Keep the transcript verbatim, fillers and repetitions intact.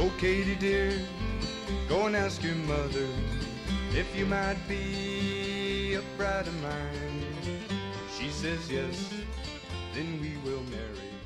Oh, Katie dear, go and ask your mother if you might be a bride of mine. She says yes, then we will marry.